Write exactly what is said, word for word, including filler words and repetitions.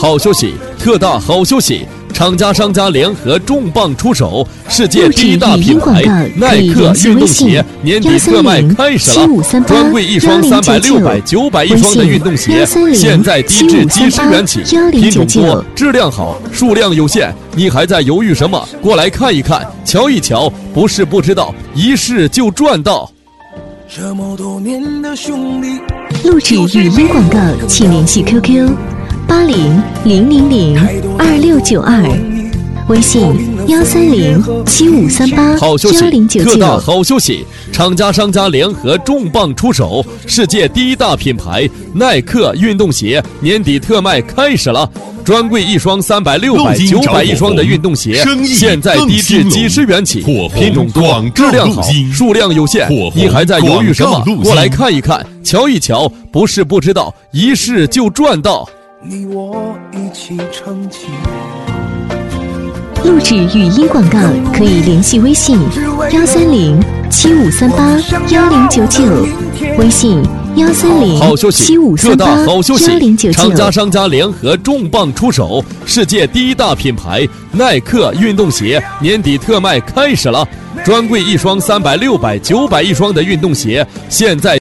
好消息，特大好消息！厂家商家联合重磅出手，世界第一大品牌耐克运动鞋年底特卖开始了，专柜一双三百、六百、九百一双的运动鞋，现在低至几十元起，品种多，质量好，数量有限，你还在犹豫什么？过来看一看，瞧一瞧，不是不知道，一试就赚到。 这么多年的兄弟， 录制语音广告，请联系 Q Q 八零零零零二六九二，微信幺三零七五三八幺零九九。 特大好消息！厂家商家联合重磅出手，世界第一大品牌耐克运动鞋年底特卖开始了。专柜一双三百、六百、九百一双的运动鞋，现在低至几十元起，品种多，质量好，数量有限，你还在犹豫什么？过来看一看，瞧一瞧，不是不知道，一试就赚到。 你我一起撑起。 录制语音广告可以联系微信幺三零七五三八幺零九九，微信幺三零七五三八幺零九九。 厂家商家联合重磅出手，世界第一大品牌耐克运动鞋年底特卖开始了，专柜一双三百、六百、九百一双的运动鞋，现在